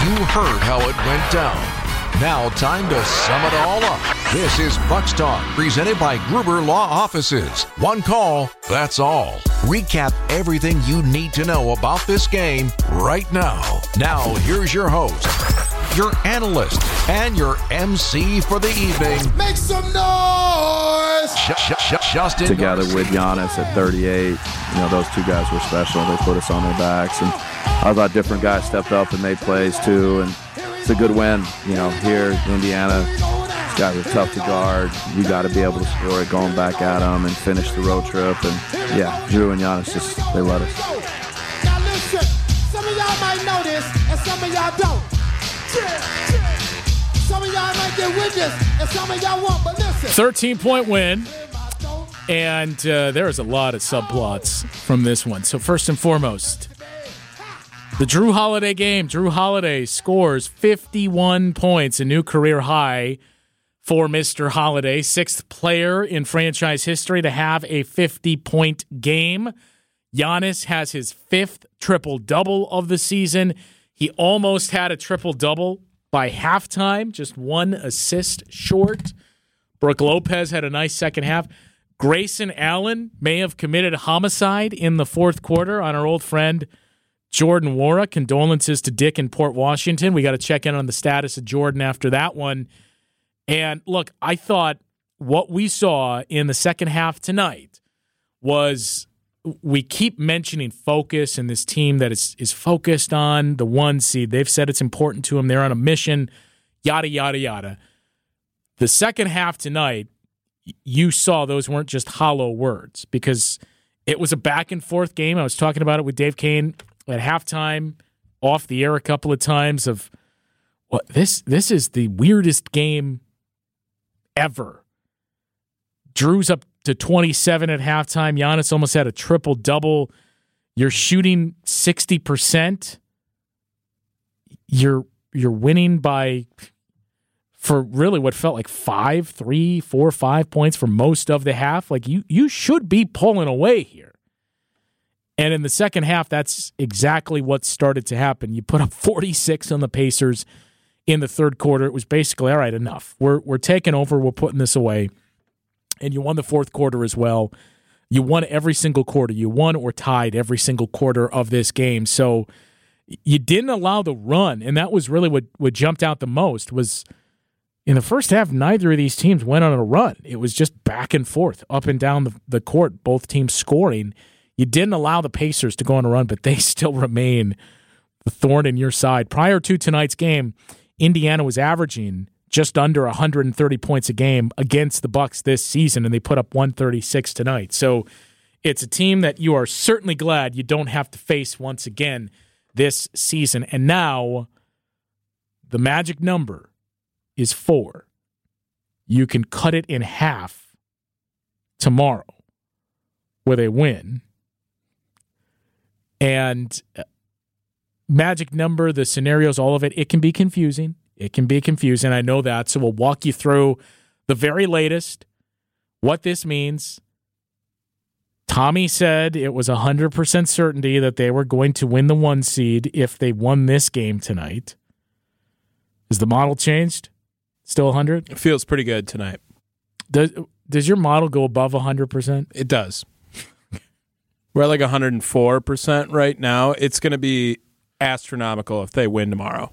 You heard how it went down. Now time to sum it all up. This is Bucks Talk, presented by Gruber Law Offices. One call, that's all. Recap everything you need to know about this game right now. Now, here's your host, your analyst, and your MC for the evening. Make some noise! Justin together Garcia. with Giannis at 38. Those two guys were special. They put us on their backs. And I thought different guys stepped up and made plays too. And it's a good win. Here, Indiana, these guys are tough to guard. You got to be able to score it going back at them and finish the road trip. And, yeah, Drew and Giannis, they let us. Now listen, some of y'all might know this and some of y'all don't. Some of y'all might get with this and some of y'all won't, but listen. 13-point win, and there is a lot of subplots from this one. So first and foremost, the Drew Holiday game. Drew Holiday scores 51 points, a new career high for Mr. Holiday. Sixth player in franchise history to have a 50-point game. Giannis has his fifth triple-double of the season. He almost had a triple-double by halftime, just one assist short. Brooke Lopez had a nice second half. Grayson Allen may have committed homicide in the fourth quarter on our old friend Jordan Nwora. Condolences to Dick in Port Washington. We got to check in on the status of Jordan after that one. And look, I thought what we saw in the second half tonight was, we keep mentioning focus and this team that is focused on the one seed. They've said it's important to them. They're on a mission, yada, yada, yada. The second half tonight, you saw those weren't just hollow words, because it was a back-and-forth game. I was talking about it with Dave Kane at halftime, off the air a couple of times, of what this is the weirdest game ever. Drew's up to 27 at halftime. Giannis almost had a triple-double. You're shooting 60%. You're winning by, for really what felt like 5 points for most of the half. Like, you should be pulling away here. And in the second half, that's exactly what started to happen. You put up 46 on the Pacers in the third quarter. It was basically, all right, enough. We're taking over. We're putting this away. And you won the fourth quarter as well. You won every single quarter. You won or tied every single quarter of this game. So you didn't allow the run, and that was really what jumped out the most. Was in the first half, neither of these teams went on a run. It was just back and forth, up and down the court, both teams scoring. You didn't allow the Pacers to go on a run, but they still remain the thorn in your side. Prior to tonight's game, Indiana was averaging just under 130 points a game against the Bucks this season, and they put up 136 tonight. So it's a team that you are certainly glad you don't have to face once again this season. And now the magic number is 4. You can cut it in half tomorrow with a win. And magic number, the scenarios, all of it, it can be confusing. It can be confusing. I know that. So we'll walk you through the very latest, what this means. Tommy said it was 100% certainty that they were going to win the 1 seed if they won this game tonight. Has the model changed? Still 100? It feels pretty good tonight. Does your model go above 100%? It does. We're at like 104% right now. It's going to be astronomical if they win tomorrow.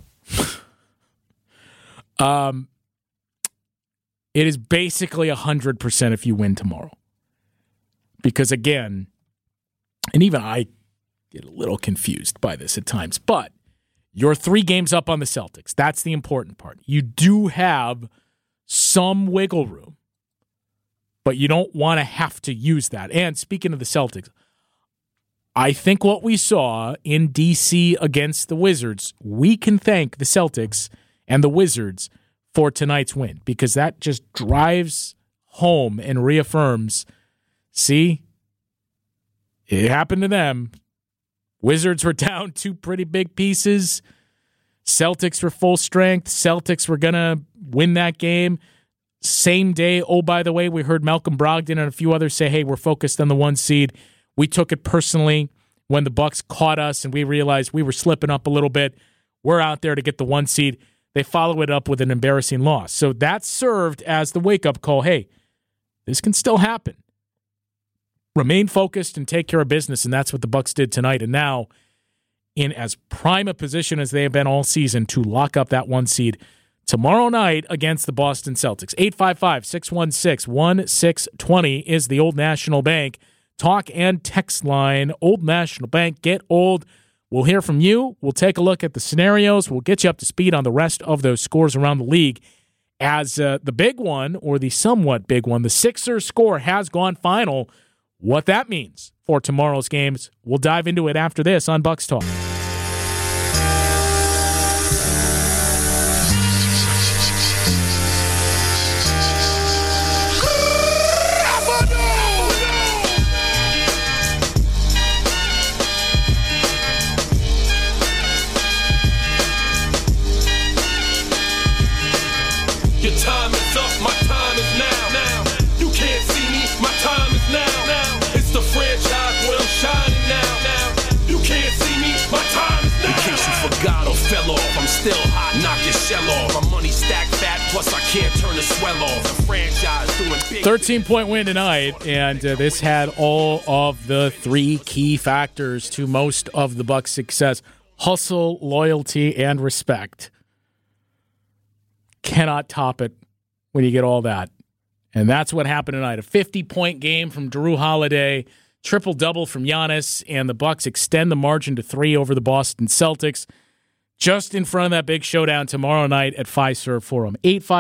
It is basically 100% if you win tomorrow. Because again, and even I get a little confused by this at times, but you're 3 games up on the Celtics. That's the important part. You do have some wiggle room, but you don't want to have to use that. And speaking of the Celtics, I think what we saw in D.C. against the Wizards, we can thank the Celtics and the Wizards for tonight's win, because that just drives home and reaffirms, see, it happened to them. Wizards were down 2 pretty big pieces. Celtics were full strength. Celtics were going to win that game. Same day, oh, by the way, we heard Malcolm Brogdon and a few others say, hey, we're focused on the 1 seed. We took it personally when the Bucks caught us and we realized we were slipping up a little bit. we're out there to get the 1 seed. They follow it up with an embarrassing loss. So that served as the wake-up call. Hey, this can still happen. Remain focused and take care of business, and that's what the Bucks did tonight. And now, in as prime a position as they have been all season to lock up that 1 seed tomorrow night against the Boston Celtics. 855-616-1620 is the Old National Bank talk and text line. Old National Bank, get old. We'll hear from you. We'll take a look at the scenarios. We'll get you up to speed on the rest of those scores around the league. As the big one, or the somewhat big one, the Sixers score has gone final. What that means for tomorrow's games, we'll dive into it after this on Bucks Talk. Your time is up, my time is now. You can't see me, my time is now. It's the franchise where I'm shining now. You can't see me, my time is now. In case you forgot or fell off, I'm still hot, knock your shell off. My money stacked fat, plus I can't turn the swell off. The franchise doing big. 13-point win tonight, and this had all of the 3 key factors to most of the Bucks' success: hustle, loyalty, and respect. Cannot top it when you get all that. And that's what happened tonight. A 50-point game from Jrue Holiday, triple-double from Giannis, and the Bucks extend the margin to 3 over the Boston Celtics, just in front of that big showdown tomorrow night at Fiserv Forum.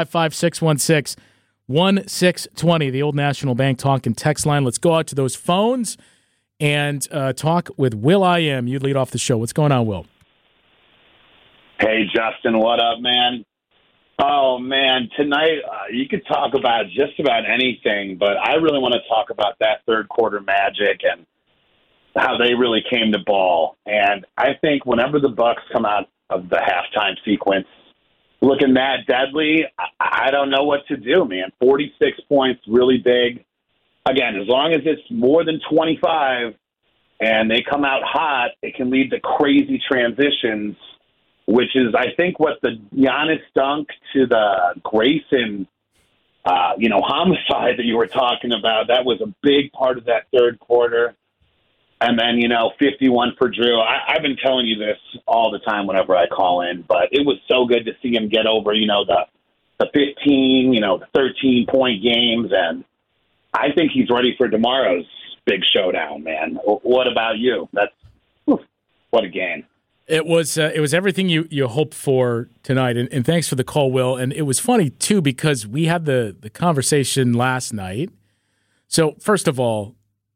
855-616-1620, the Old National Bank talk and text line. Let's go out to those phones and talk with Will I Am. You lead off the show. What's going on, Will? Hey, Justin, what up, man? Oh, man, tonight you could talk about just about anything, but I really want to talk about that third quarter magic and how they really came to ball. And I think whenever the Bucks come out of the halftime sequence looking that deadly, I don't know what to do, man. 46 points, really big. Again, as long as it's more than 25 and they come out hot, it can lead to crazy transitions, which is, I think, what the Giannis dunk to the Grayson, homicide that you were talking about, that was a big part of that third quarter. And then, 51 for Jrue. I've been telling you this all the time whenever I call in, but it was so good to see him get over, the 15, the 13-point games. And I think he's ready for tomorrow's big showdown, man. What about you? What a game. It was everything you hoped for tonight, and thanks for the call, Will. And it was funny too because we had the conversation last night. So first of all,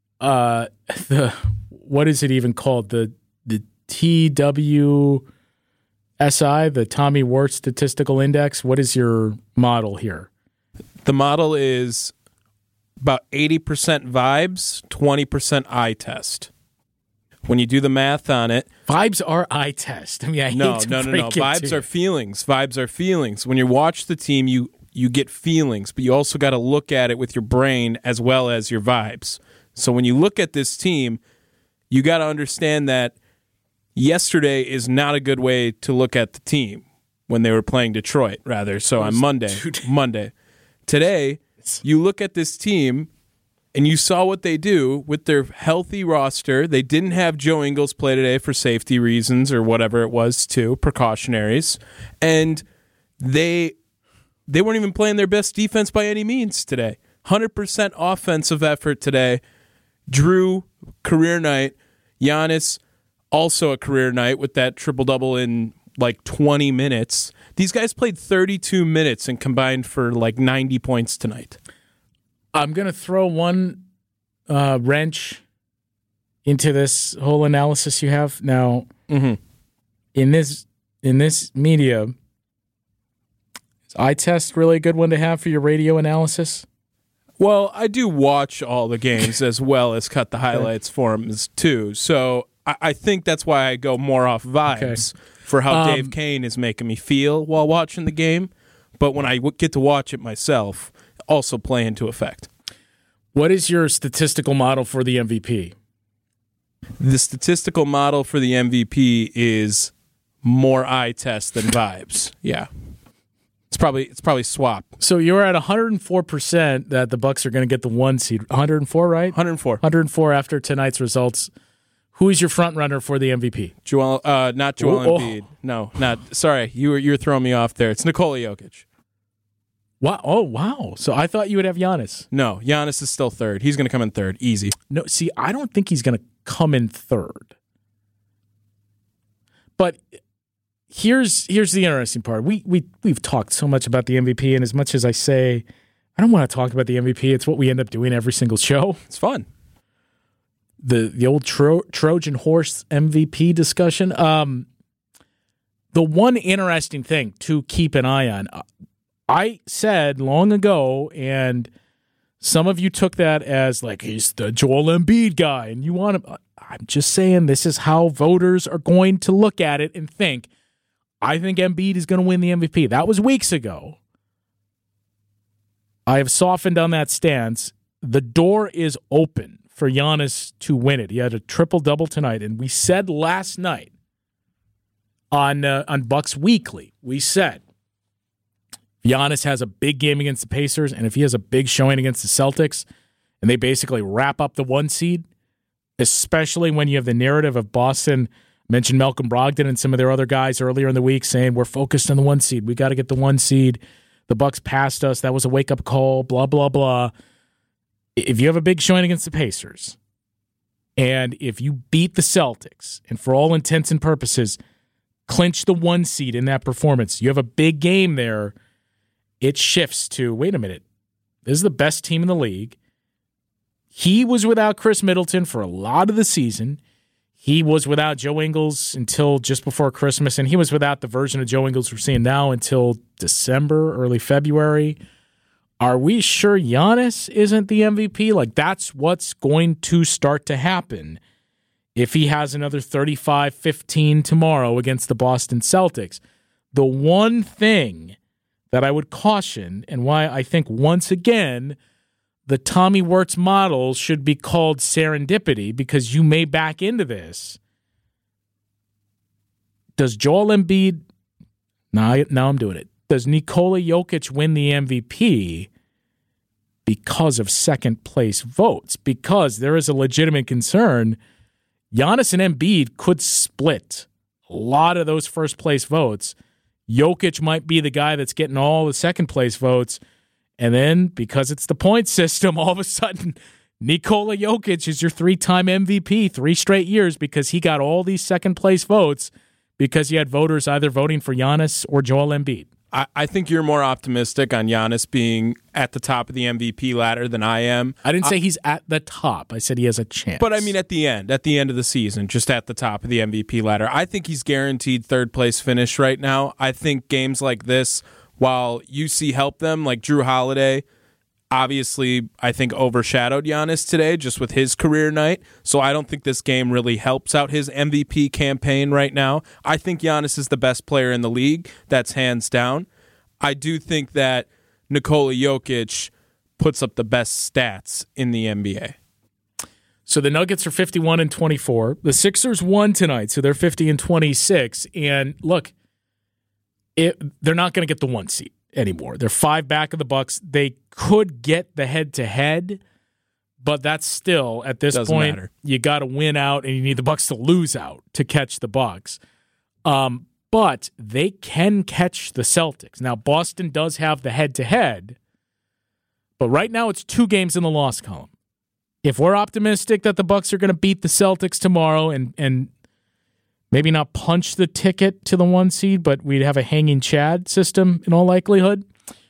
what is it even called? The TWSI, the Tommy Wirtz Statistical Index. What is your model here? The model is about 80% vibes, 20% eye test. When you do the math on it, vibes are eye test. I mean, I hate to break it Vibes are feelings. Vibes are feelings. When you watch the team, you get feelings, but you also got to look at it with your brain as well as your vibes. So when you look at this team, you got to understand that yesterday is not a good way to look at the team when they were playing Detroit, rather. So on Monday. Today, you look at this team, and you saw what they do with their healthy roster. They didn't have Joe Ingles play today for safety reasons or whatever it was, too, precautionaries. And they weren't even playing their best defense by any means today. 100% offensive effort today. Jrue, career night. Giannis, also a career night with that triple-double in like 20 minutes. These guys played 32 minutes and combined for like 90 points tonight. I'm going to throw one wrench into this whole analysis you have. Now, in this media, is eye test really a good one to have for your radio analysis? Well, I do watch all the games as well as cut the highlights for them too. So I think that's why I go more off vibes for how Dave Kane is making me feel while watching the game. But when I get to watch it myself, also play into effect. What is your statistical model for the MVP? The statistical model for the MVP is more eye test than vibes. Yeah. It's probably swap. So you're at 104% that the Bucks are going to get the 1 seed. 104, right? 104. 104 after tonight's results. Who is your front runner for the MVP? Not Joel Embiid. No, not. Sorry, you were throwing me off there. It's Nikola Jokic. Wow! Oh, wow! So I thought you would have Giannis. No, Giannis is still third. He's going to come in third, easy. No, see, I don't think he's going to come in third. But here's the interesting part. We've talked so much about the MVP, and as much as I say I don't want to talk about the MVP, it's what we end up doing every single show. It's fun. The old Trojan horse MVP discussion. The one interesting thing to keep an eye on, I said long ago, and some of you took that as like he's the Joel Embiid guy, and you want him. I'm just saying this is how voters are going to look at it and think. I think Embiid is going to win the MVP. That was weeks ago. I have softened on that stance. The door is open for Giannis to win it. He had a triple-double tonight, and we said last night on Bucks Weekly, we said Giannis has a big game against the Pacers, and if he has a big showing against the Celtics, and they basically wrap up the 1 seed, especially when you have the narrative of Boston, mentioned Malcolm Brogdon and some of their other guys earlier in the week saying we're focused on the 1 seed. We got to get the 1 seed. The Bucks passed us. That was a wake-up call, blah, blah, blah. If you have a big showing against the Pacers, and if you beat the Celtics, and for all intents and purposes, clinch the 1 seed in that performance, you have a big game there, it shifts to, wait a minute, this is the best team in the league. He was without Chris Middleton for a lot of the season. He was without Joe Ingles until just before Christmas, and he was without the version of Joe Ingles we're seeing now until December, early February. Are we sure Giannis isn't the MVP? Like, that's what's going to start to happen if he has another 35-15 tomorrow against the Boston Celtics. The one thing that I would caution, and why I think once again the Tommy Wirtz model should be called serendipity, because you may back into this. Does Joel Embiid, now I'm doing it, does Nikola Jokic win the MVP because of second place votes? Because there is a legitimate concern. Giannis and Embiid could split a lot of those first place votes. Jokic might be the guy that's getting all the second place votes. And then, because it's the point system, all of a sudden, Nikola Jokic is your 3-time MVP 3 straight years because he got all these second-place votes because he had voters either voting for Giannis or Joel Embiid. I think you're more optimistic on Giannis being at the top of the MVP ladder than I am. I didn't say he's at the top. I said he has a chance. But I mean at the end of the season, just at the top of the MVP ladder. I think he's guaranteed third-place finish right now. I think games like this, while UC helped them, like Drew Holiday, obviously, I think overshadowed Giannis today just with his career night. So I don't think this game really helps out his MVP campaign right now. I think Giannis is the best player in the league. That's hands down. I do think that Nikola Jokic puts up the best stats in the NBA. So the Nuggets are 51-24. The Sixers won tonight, so they're 50-26. And look, they're not going to get the 1 seed anymore. They're 5 back of the Bucks. They could get the head-to-head, but that's still, at this point, matter. You got to win out, and you need the Bucks to lose out to catch the Bucks. But they can catch the Celtics. Now, Boston does have the head-to-head, but right now it's 2 games in the loss column. If we're optimistic that the Bucks are going to beat the Celtics tomorrow and maybe not punch the ticket to the 1 seed, but we'd have a hanging Chad system in all likelihood,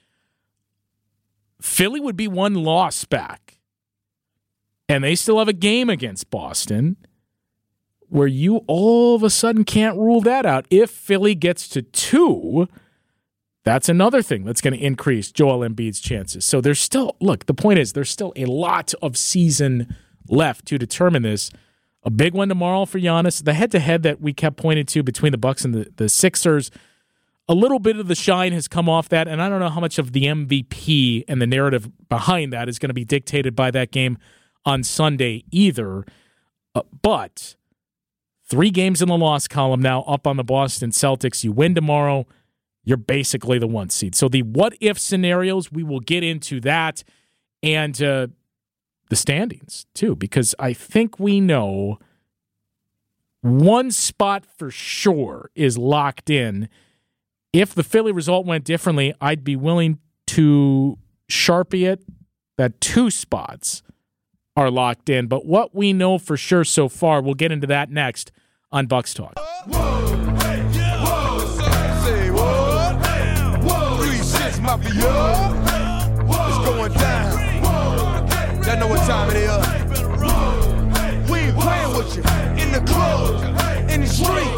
Philly would be 1 loss back. And they still have a game against Boston where you all of a sudden can't rule that out. If Philly gets to 2, that's another thing that's going to increase Joel Embiid's chances. So there's still, look, the point is there's still a lot of season left to determine this. A big one tomorrow for Giannis. The head-to-head that we kept pointing to between the Bucks and the Sixers, a little bit of the shine has come off that, and I don't know how much of the MVP and the narrative behind that is going to be dictated by that game on Sunday either. But 3 games in the loss column now up on the Boston Celtics. You win tomorrow, you're basically the 1 seed. So the what-if scenarios, we will get into that and the standings, too, because I think we know one spot for sure is locked in. If the Philly result went differently, I'd be willing to Sharpie it that 2 spots are locked in. But what we know for sure so far, we'll get into that next on Bucks Talk. It's going down. Y'all know what time it is. We ain't playing with you. In the club, in the street.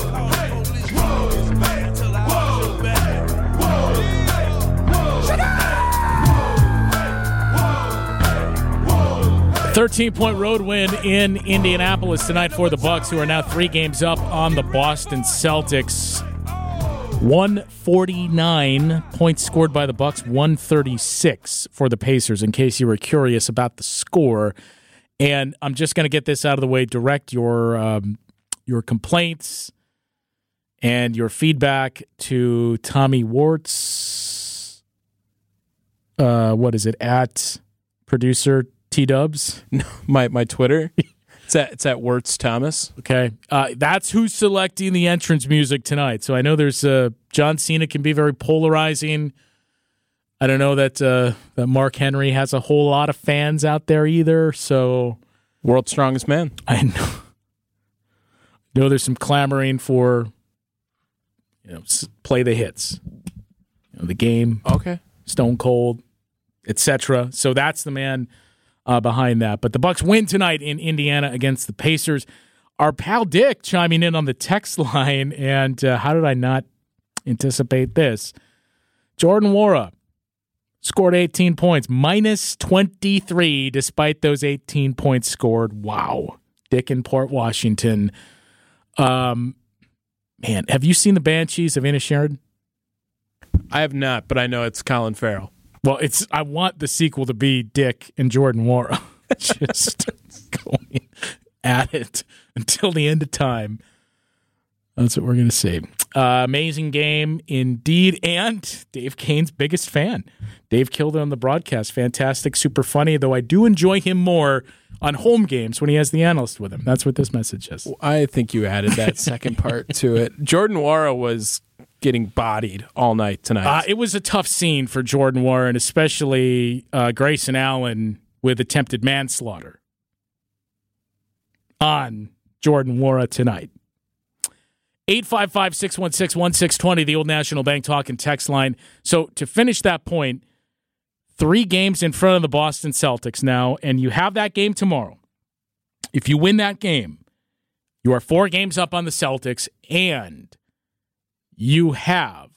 13-point road win in Indianapolis tonight for the Bucks, who are now 3 games up on the Boston Celtics. 149 points scored by the Bucks, 136 for the Pacers, in case you were curious about the score. And I'm just going to get this out of the way. Direct your complaints and your feedback to Tommy Warts. What is it, at producer T-Dubs? No, my Twitter. It's at Wirtz Thomas. Okay. That's who's selecting the entrance music tonight. So I know there's John Cena can be very polarizing. I don't know that Mark Henry has a whole lot of fans out there either. So World's Strongest Man. I know there's some clamoring for, play the hits. The Game. Okay. Stone Cold, etc. So that's the man behind that. But the Bucks win tonight in Indiana against the Pacers. Our pal Dick chiming in on the text line, and how did I not anticipate this? Jordan Nwora scored 18 points, minus 23, despite those 18 points scored. Wow. Dick in Port Washington. Man, have you seen the Banshees of Inisherin? I have not, but I know it's Colin Farrell. Well, I want the sequel to be Dick and Jordan Nwora just going at it until the end of time. That's what we're going to say. Amazing game indeed, and Dave Kane's biggest fan. Dave killed it on the broadcast. Fantastic, super funny, though I do enjoy him more on home games when he has the analyst with him. That's what this message is. I think you added that second part to it. Jordan Nwora was getting bodied all night tonight. It was a tough scene for Jordan Nwora, and especially Grayson Allen with attempted manslaughter on Jordan Nwora tonight. 855-616-1620, the Old National Bank talk and text line. So to finish that point, 3 games in front of the Boston Celtics now, and you have that game tomorrow. If you win that game, you are 4 games up on the Celtics, and you have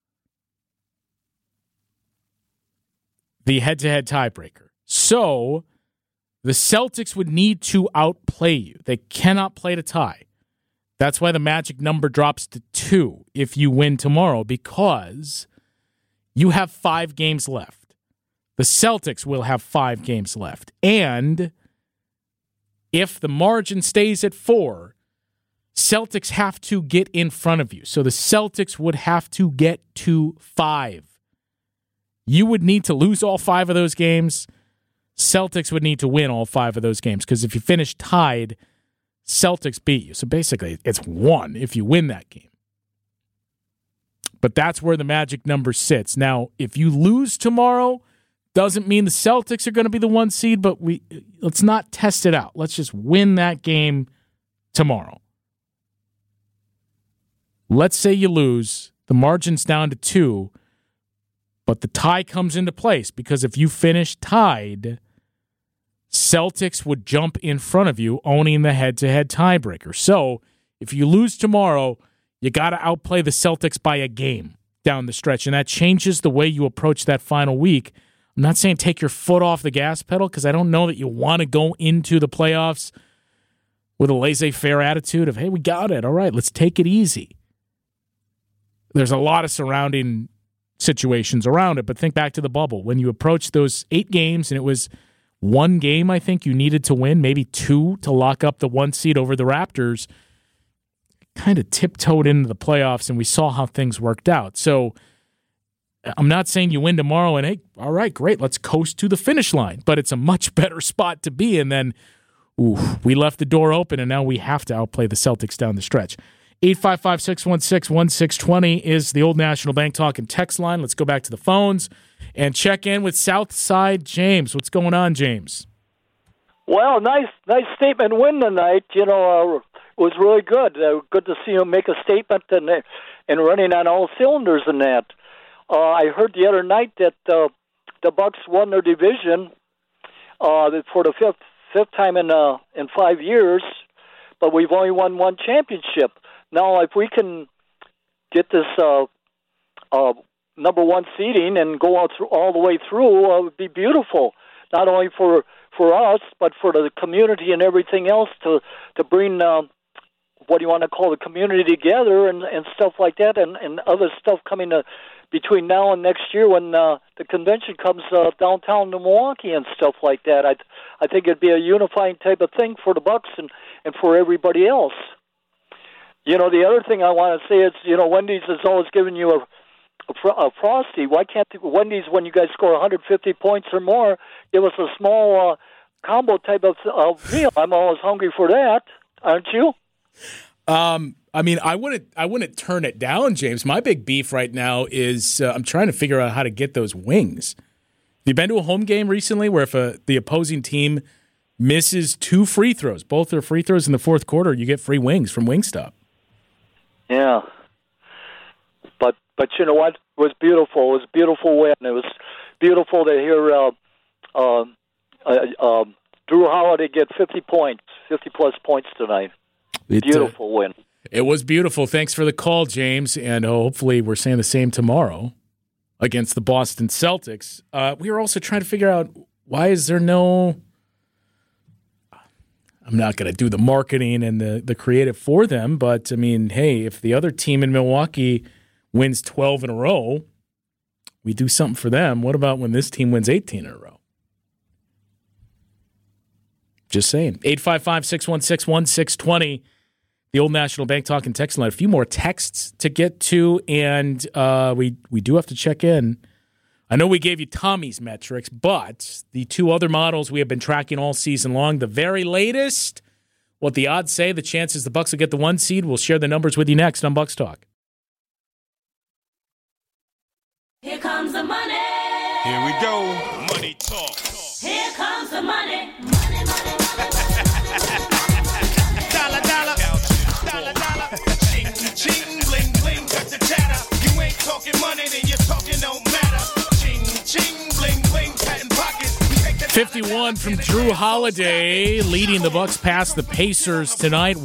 the head-to-head tiebreaker. So the Celtics would need to outplay you. They cannot play to tie. That's why the magic number drops to 2 if you win tomorrow, because you have 5 games left. The Celtics will have 5 games left. And if the margin stays at 4, Celtics have to get in front of you. So the Celtics would have to get to 5. You would need to lose all 5 of those games. Celtics would need to win all 5 of those games, because if you finish tied, Celtics beat you. So basically, it's 1 if you win that game. But that's where the magic number sits. Now, if you lose tomorrow, doesn't mean the Celtics are going to be the 1 seed, but let's not test it out. Let's just win that game tomorrow. Let's say you lose, the margin's down to 2, but the tie comes into place, because if you finish tied, Celtics would jump in front of you, owning the head-to-head tiebreaker. So if you lose tomorrow, you got to outplay the Celtics by a game down the stretch, and that changes the way you approach that final week. I'm not saying take your foot off the gas pedal, because I don't know that you want to go into the playoffs with a laissez-faire attitude of, hey, we got it. All right, let's take it easy. There's a lot of surrounding situations around it, but think back to the bubble. When you approached those 8 games, and it was 1 game, I think, you needed to win, maybe 2 to lock up the 1 seed over the Raptors, kind of tiptoed into the playoffs, and we saw how things worked out. So I'm not saying you win tomorrow and, hey, all right, great, let's coast to the finish line. But it's a much better spot to be in than, we left the door open, and now we have to outplay the Celtics down the stretch. 855-616-1620 is the Old National Bank Talk and text line. Let's go back to the phones and check in with Southside James. What's going on, James? Well, nice statement win tonight. It was really good. Good to see him make a statement and running on all cylinders in that. I heard the other night that the Bucks won their division for the fifth time in 5 years, but we've only won one championship. Now, if we can get this number one seeding and go out through all the way through, it would be beautiful. Not only for us, but for the community and everything else to bring what do you want to call the community together and stuff like that, and other stuff coming between now and next year when the convention comes downtown to Milwaukee and stuff like that. I think it'd be a unifying type of thing for the Bucks and for everybody else. The other thing I want to say is, Wendy's is always giving you a frosty. Why can't Wendy's, when you guys score 150 points or more, give us a small combo type of meal? I'm always hungry for that, aren't you? I wouldn't turn it down, James. My big beef right now is I'm trying to figure out how to get those wings. Have you been to a home game recently where if the opposing team misses 2 free throws, both their free throws in the fourth quarter, you get free wings from Wingstop? Yeah. But you know what? It was beautiful. It was a beautiful win. It was beautiful to hear Drew Holiday get 50-plus points tonight. Beautiful win. It was beautiful. Thanks for the call, James. And hopefully we're saying the same tomorrow against the Boston Celtics. We were also trying to figure out why is there no... I'm not going to do the marketing and the creative for them, but, hey, if the other team in Milwaukee wins 12 in a row, we do something for them. What about when this team wins 18 in a row? Just saying. 855-616-1620, the Old National Bank Talk and text line. A few more texts to get to, and we do have to check in. I know we gave you Tommy's metrics, but the 2 other models we have been tracking all season long, the very latest, what the odds say, the chances the Bucks will get the 1 seed, we'll share the numbers with you next on Bucks Talk. Here comes the money. Here we go. Money talk. Here comes the money. Money, money, money. Dollar, dollar. Dollar, dollar. Ching, ching, bling, bling, got the chatter. You ain't talking money, then your talking don't matter. Ching, ching, bling, bling, patent pockets. 51 from Drew Holiday, leading the Bucks past the Pacers tonight,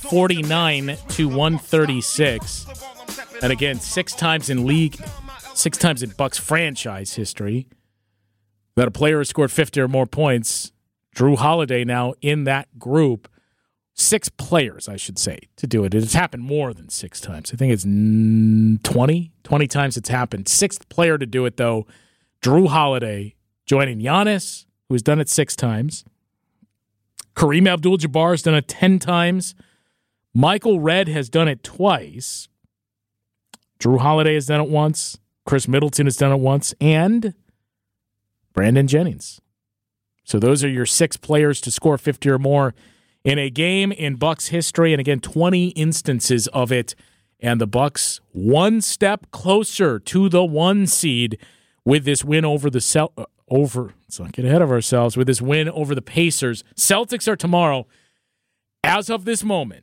149-136. And again, 6 times in Bucks franchise history that a player has scored 50 or more points. Drew Holiday now in that group. 6 players, I should say, to do it. It's happened more than 6 times. I think it's 20 times it's happened. 6th player to do it, though, Drew Holiday, joining Giannis, who has done it 6 times. Kareem Abdul-Jabbar has done it 10 times. Michael Redd has done it twice. Drew Holiday has done it once. Chris Middleton has done it once. And Brandon Jennings. So those are your 6 players to score 50 or more in a game in Bucks history. And again, 20 instances of it. And the Bucks 1 step closer to the 1 seed with this win over the let's not get ahead of ourselves, with this win over the Pacers. Celtics are tomorrow. As of this moment,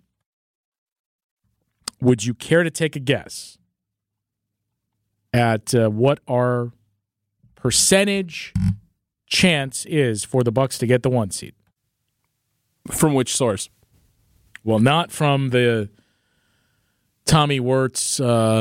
would you care to take a guess at what our percentage chance is for the Bucks to get the 1 seed? From which source? Well, not from the Tommy Wirtz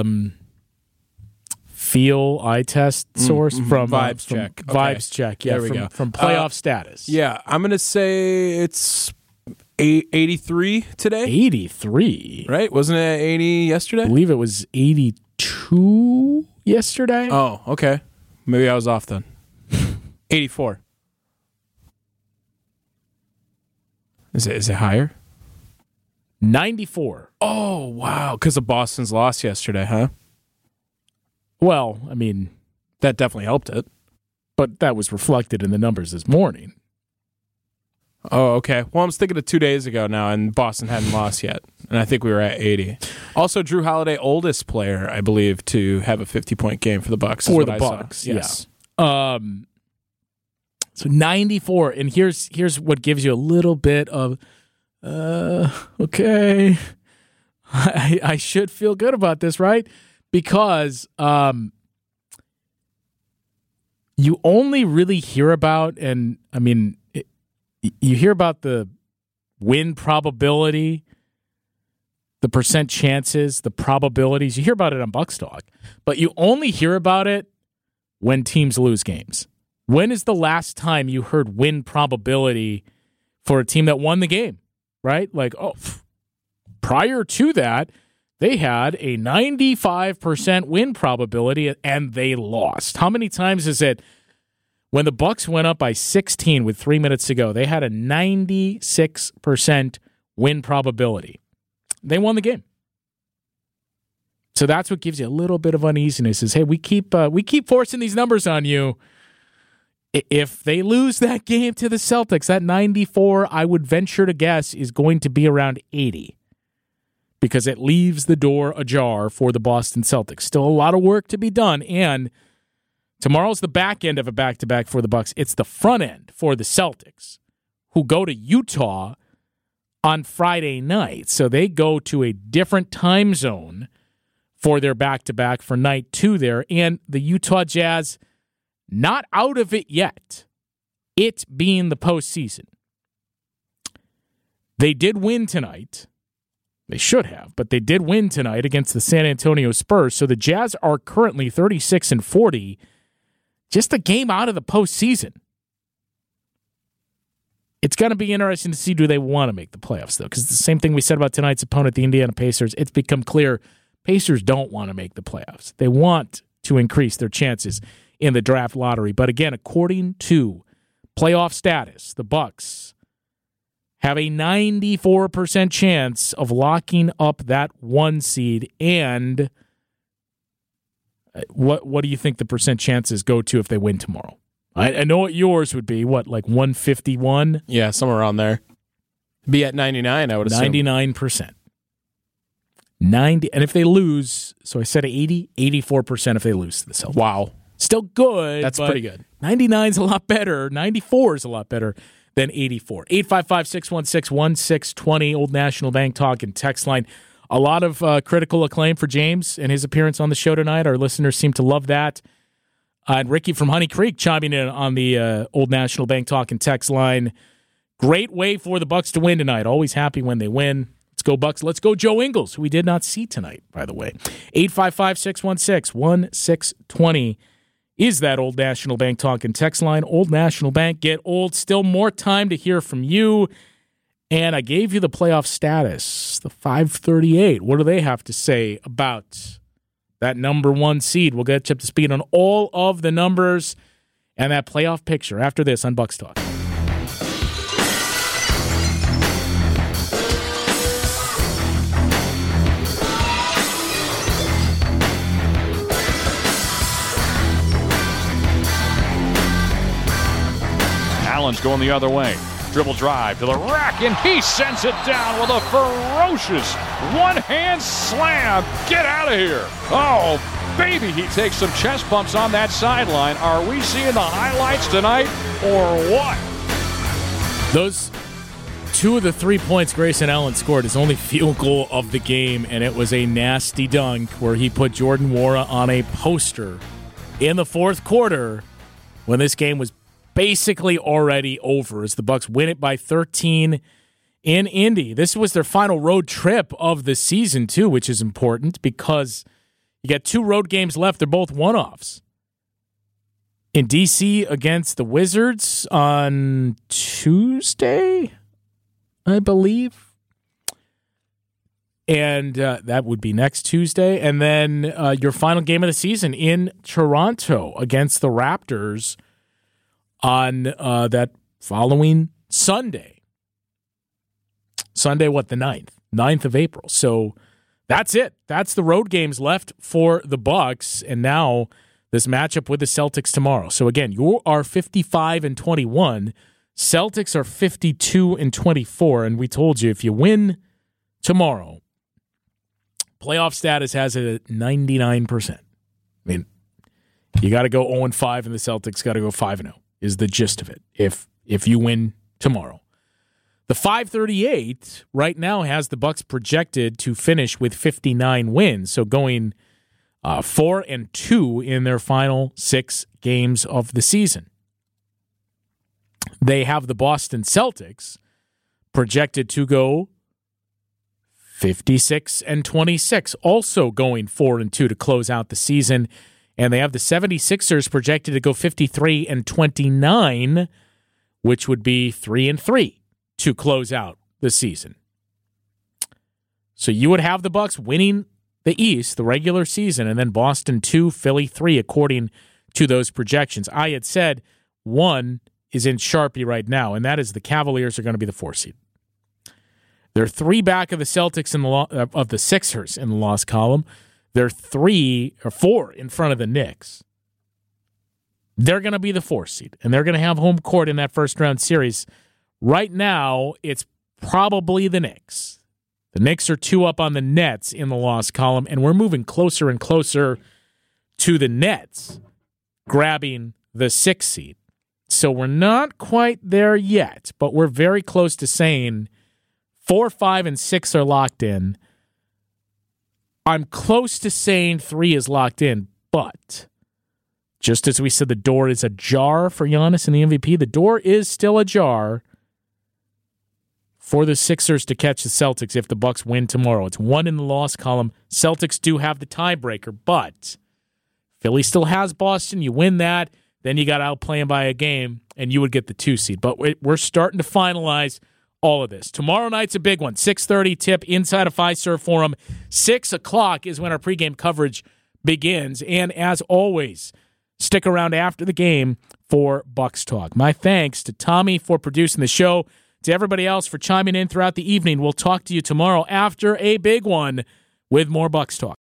feel eye test source from Vibes from Check. Vibes Check. Yeah, there we go. From playoff status. Yeah, I'm going to say it's 83 today. 83, right? Wasn't it 80 yesterday? I believe it was 82 yesterday. Oh, okay. Maybe I was off then. 84. Is it higher? 94. Oh, wow. Because of Boston's loss yesterday, huh? Well, I mean, That definitely helped it. but that was reflected in the numbers this morning. Oh, okay. Well, I'm thinking of 2 days ago now, and Boston hadn't lost yet. And I think we were at 80. Also, Drew Holiday, oldest player, I believe, to have a 50-point game for the Bucks. For the Bucks, yes. Yeah. So 94, and here's what gives you a little bit of, okay, I should feel good about this, right? Because you only really hear about, and I mean, you hear about the win probability, the percent chances, the probabilities. You hear about it on Bucks Talk, but you only hear about it when teams lose games. When is the last time you heard win probability for a team that won the game, right? Like, prior to that, they had a 95% win probability and they lost. How many times is it when the Bucks went up by 16 with 3 minutes to go, they had a 96% win probability. They won the game. So that's what gives you a little bit of uneasiness is, hey, we keep forcing these numbers on you. If they lose that game to the Celtics, that 94, I would venture to guess, is going to be around 80 because it leaves the door ajar for the Boston Celtics. Still a lot of work to be done, and tomorrow's the back end of a back-to-back for the Bucks. It's the front end for the Celtics, who go to Utah on Friday night. So they go to a different time zone for their back-to-back for night 2 there, and the Utah Jazz not out of it yet, it being the postseason. They did win tonight. They should have, but they did win tonight against the San Antonio Spurs. So the Jazz are currently 36-40, just a game out of the postseason. It's going to be interesting to see, do they want to make the playoffs, though? Because the same thing we said about tonight's opponent, the Indiana Pacers, it's become clear Pacers don't want to make the playoffs. They want to increase their chances in the draft lottery. But again, according to playoff status, the Bucks have a 94% chance of locking up that 1 seed. And what do you think the percent chances go to if they win tomorrow? I know what yours would be. What, like 151? Yeah, somewhere around there. Be at 99, I would assume. 99%. 90, and if they lose, so I said 80, 84% if they lose to the Celtics. Wow. Still good. That's pretty good. 99 is a lot better. 94 is a lot better than 84. 855-616-1620, Old National Bank Talk and text line. A lot of critical acclaim for James and his appearance on the show tonight. Our listeners seem to love that. And Ricky from Honey Creek chiming in on the Old National Bank Talk and text line. Great way for the Bucks to win tonight. Always happy when they win. Let's go, Bucks. Let's go, Joe Ingles, who we did not see tonight, by the way. 855-616-1620 is that Old National Bank Talk and text line. Old National Bank, get old. Still more time to hear from you. And I gave you the playoff status, the 538. What do they have to say about that number 1 seed? We'll get you up to speed on all of the numbers and that playoff picture after this on Bucks Talk. Allen's going the other way. Dribble drive to the rack, and he sends it down with a ferocious one-hand slam. Get out of here. Oh, baby, he takes some chest bumps on that sideline. Are we seeing the highlights tonight or what? Those 2 of the 3 points Grayson Allen scored, his only field goal of the game, and it was a nasty dunk where he put Jordan Nwora on a poster in the fourth quarter when this game was basically already over as the Bucks win it by 13 in Indy. This was their final road trip of the season, too, which is important because you got 2 road games left. They're both one-offs. In D.C. against the Wizards on Tuesday, I believe. And that would be next Tuesday. And then your final game of the season in Toronto against the Raptors on that following Sunday. Sunday, what, the 9th? 9th of April. So that's it. That's the road games left for the Bucks, and now this matchup with the Celtics tomorrow. So again, you are 55-21. Celtics are 52-24, and we told you if you win tomorrow, playoff status has it at 99%. I mean, you got to go 0-5, and the Celtics got to go 5-0 is the gist of it if you win tomorrow. The 538 right now has the Bucks projected to finish with 59 wins, so going 4-2 in their final 6 games of the season. They have the Boston Celtics projected to go 56-26, also going 4-2 to close out the season. And they have the 76ers projected to go 53-29, which would be 3-3 to close out the season. So you would have the Bucks winning the East, the regular season, and then Boston 2, Philly 3, according to those projections. I had said 1 is in Sharpie right now, and that is the Cavaliers are going to be the 4 seed. They're 3 back of the Celtics of the Sixers in the loss column. They're 3 or 4 in front of the Knicks. They're going to be the 4 seed, and they're going to have home court in that first round series. Right now, it's probably the Knicks. The Knicks are 2 up on the Nets in the loss column, and we're moving closer and closer to the Nets grabbing the 6 seed. So we're not quite there yet, but we're very close to saying 4, 5, and 6 are locked in. I'm close to saying 3 is locked in, but just as we said the door is ajar for Giannis and the MVP, the door is still ajar for the Sixers to catch the Celtics if the Bucks win tomorrow. It's 1 in the loss column. Celtics do have the tiebreaker, but Philly still has Boston. You win that, then you got to outplay them by a game, and you would get the 2 seed. But we're starting to finalize all of this. Tomorrow night's a big one. 6:30 tip inside of Fiserv Forum. 6 o'clock is when our pregame coverage begins. And as always, stick around after the game for Bucks Talk. My thanks to Tommy for producing the show, to everybody else for chiming in throughout the evening. We'll talk to you tomorrow after a big one with more Bucks Talk.